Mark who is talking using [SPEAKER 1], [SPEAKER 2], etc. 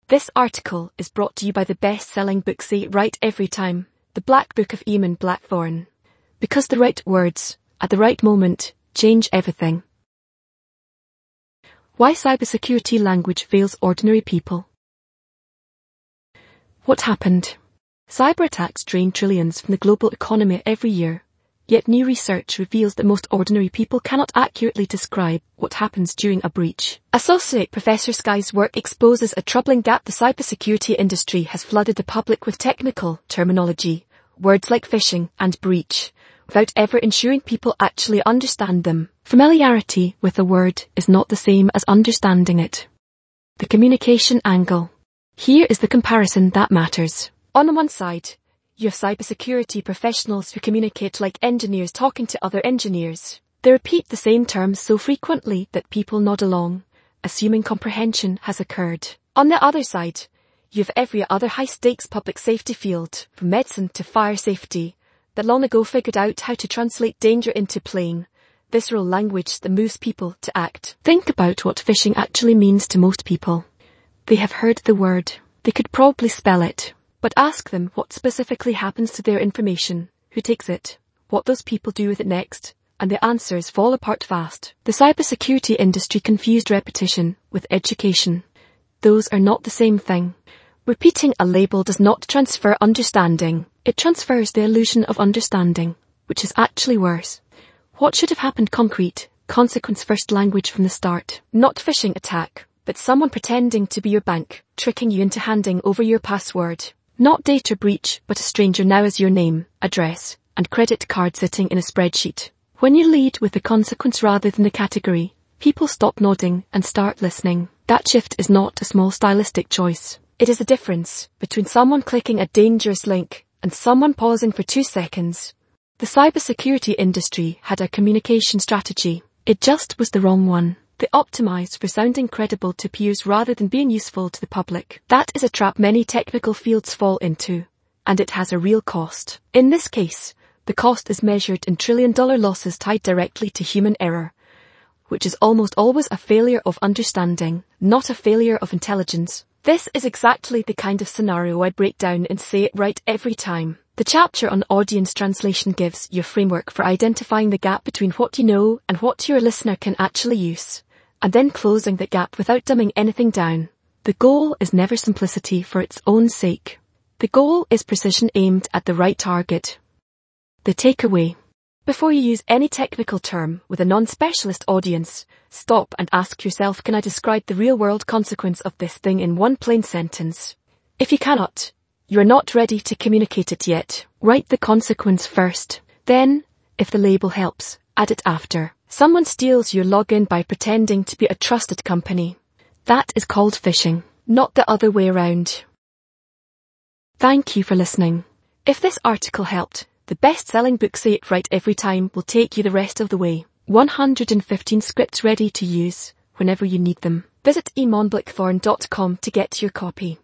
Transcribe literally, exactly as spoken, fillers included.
[SPEAKER 1] This article is brought to you by the best-selling book Say It Right Every Time, The Black Book of Eamon Blackthorne. Because the right words, at the right moment, change everything. Why cybersecurity language fails ordinary people. What happened? Cyber attacks drain trillions from the global economy every year. Yet new research reveals that most ordinary people cannot accurately describe what happens during a breach. Associate Professor Sky's work exposes a troubling gap. The cybersecurity industry has flooded the public with technical terminology, words like phishing and breach, without ever ensuring people actually understand them. Familiarity with a word is not the same as understanding it. The communication angle. Here is the comparison that matters. On one side, you have cybersecurity professionals who communicate like engineers talking to other engineers. They repeat the same terms so frequently that people nod along, assuming comprehension has occurred. On the other side, you have every other high-stakes public safety field, from medicine to fire safety, that long ago figured out how to translate danger into plain, visceral language that moves people to act. Think about what phishing actually means to most people. They have heard the word. They could probably spell it. But ask them what specifically happens to their information, who takes it, what those people do with it next, and the answers fall apart fast. The cybersecurity industry confused repetition with education. Those are not the same thing. Repeating a label does not transfer understanding. It transfers the illusion of understanding, which is actually worse. What should have happened? Concrete, consequence-first language from the start. Not phishing attack, but someone pretending to be your bank, tricking you into handing over your password. Not data breach, but a stranger now as your name, address, and credit card sitting in a spreadsheet. When you lead with the consequence rather than the category, people stop nodding and start listening. That shift is not a small stylistic choice. It is the difference between someone clicking a dangerous link and someone pausing for two seconds. The cybersecurity industry had a communication strategy. It just was the wrong one. They optimized for sounding credible to peers rather than being useful to the public. That is a trap many technical fields fall into, and it has a real cost. In this case, the cost is measured in trillion-dollar losses tied directly to human error, which is almost always a failure of understanding, not a failure of intelligence. This is exactly the kind of scenario I break down in Say It Right Every Time. The chapter on audience translation gives you a framework for identifying the gap between what you know and what your listener can actually use, and then closing that gap without dumbing anything down. The goal is never simplicity for its own sake. The goal is precision aimed at the right target. The takeaway. Before you use any technical term with a non-specialist audience, stop and ask yourself, can I describe the real-world consequence of this thing in one plain sentence? If you cannot, you are not ready to communicate it yet. Write the consequence first. Then, if the label helps, add it after. Someone steals your login by pretending to be a trusted company. That is called phishing, not the other way around. Thank you for listening. If this article helped, the best-selling book Say It Right Every Time will take you the rest of the way. one hundred fifteen scripts ready to use whenever you need them. Visit eamon blackthorne dot com to get your copy.